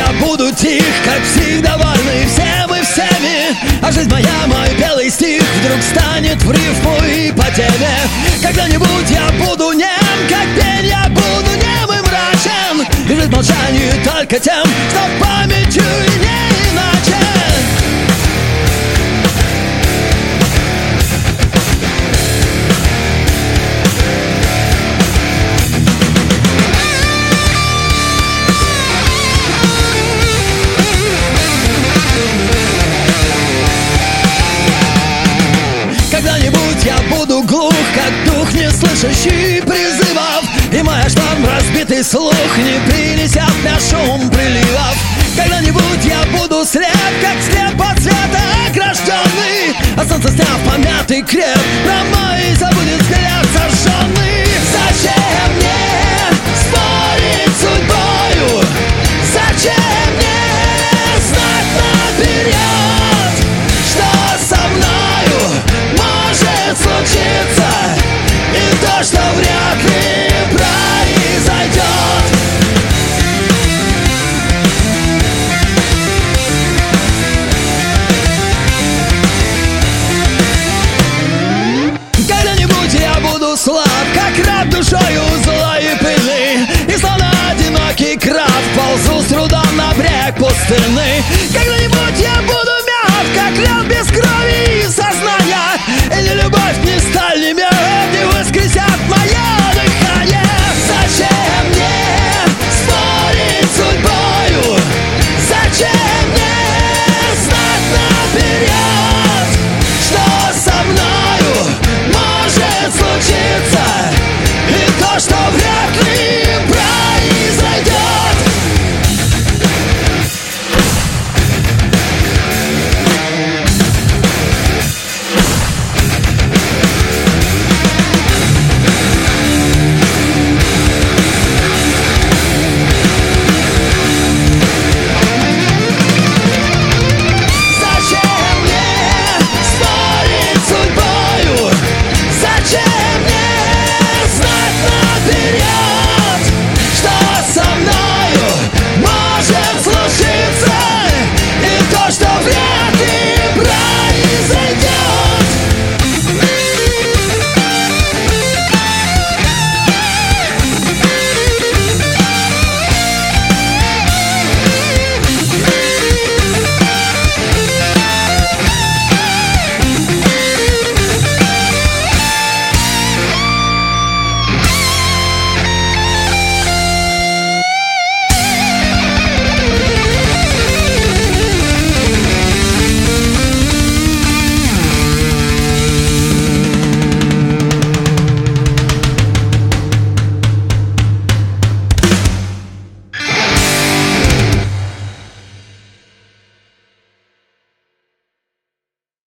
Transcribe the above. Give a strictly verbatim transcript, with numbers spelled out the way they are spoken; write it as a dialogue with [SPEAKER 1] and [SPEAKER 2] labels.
[SPEAKER 1] я буду тих, как всегда довольны всем и всеми. А жизнь моя, мой белый стих вдруг станет в рифму и по теме. Когда-нибудь я буду нем, как пень, я буду нем и мрачен, и жить в молчании только тем, что памятью и не иначе. Когда-нибудь я буду глух, как дух, не слышащий призывов, и мой шторм разбитый слух не принесет на шум приливов. Когда-нибудь я буду слеп, как слеп от света огражденный, а солнце, сняв помятый креп, про мой забудет взгляд сожженный. Зачем мне спорить с судьбою? Зачем мне знать наперед, что со мною может случиться, и то, что вряд ли произойдет? Когда-нибудь я буду слаб, как раб душою злой и пыльный, и словно одинокий краб ползу с трудом на брег пустыны. Когда-нибудь я буду мягк, как лед без